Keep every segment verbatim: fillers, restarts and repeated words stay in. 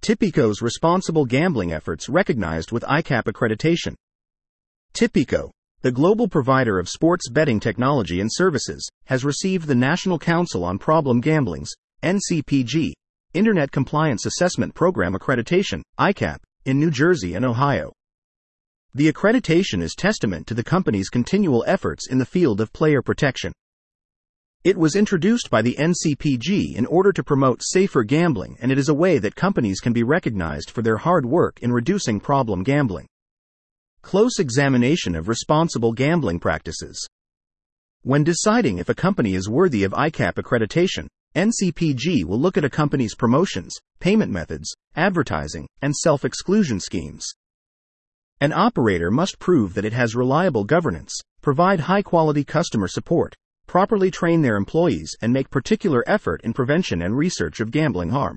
Tipico's responsible gambling efforts recognized with I C A P accreditation. Tipico, the global provider of sports betting technology and services, has received the National Council on Problem Gambling's N C P G Internet Compliance Assessment Program accreditation, I C A P, in New Jersey and Ohio. The accreditation is testament to the company's continual efforts in the field of player protection. It was introduced by the N C P G in order to promote safer gambling, and it is a way that companies can be recognized for their hard work in reducing problem gambling. Close examination of responsible gambling practices. When deciding if a company is worthy of I C A P accreditation, N C P G will look at a company's promotions, payment methods, advertising, and self-exclusion schemes. An operator must prove that it has reliable governance, provide high-quality customer support, properly train their employees, and make particular effort in prevention and research of gambling harm.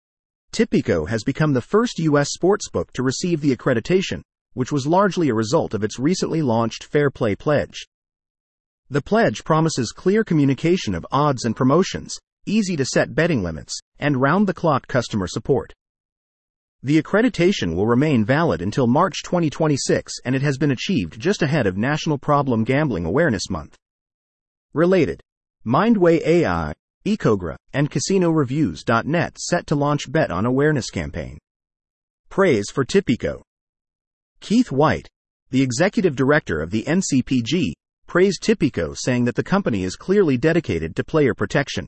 Tipico has become the first U S sportsbook to receive the accreditation, which was largely a result of its recently launched Fair Play Pledge. The pledge promises clear communication of odds and promotions, easy-to-set betting limits, and round-the-clock customer support. The accreditation will remain valid until March twenty twenty-six, and it has been achieved just ahead of National Problem Gambling Awareness Month. Related. Mindway A I, Ecogra, and Casino Reviews dot net set to launch Bet on Awareness campaign. Praise for Tipico. Keith White, the executive director of the N C P G, praised Tipico, saying that the company is clearly dedicated to player protection.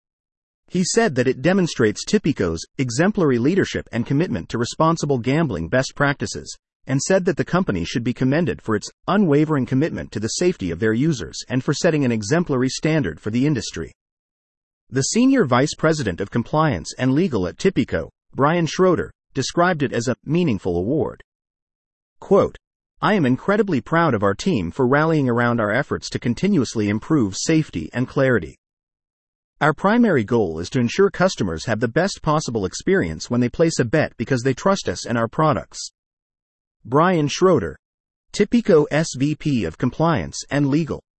He said that it demonstrates Tipico's exemplary leadership and commitment to responsible gambling best practices, and said that the company should be commended for its unwavering commitment to the safety of their users and for setting an exemplary standard for the industry. The Senior Vice President of Compliance and Legal at Tipico, Brian Schroeder, described it as a meaningful award. Quote, "I am incredibly proud of our team for rallying around our efforts to continuously improve safety and clarity. Our primary goal is to ensure customers have the best possible experience when they place a bet because they trust us and our products." Brian Schroeder, Tipico S V P of Compliance and Legal.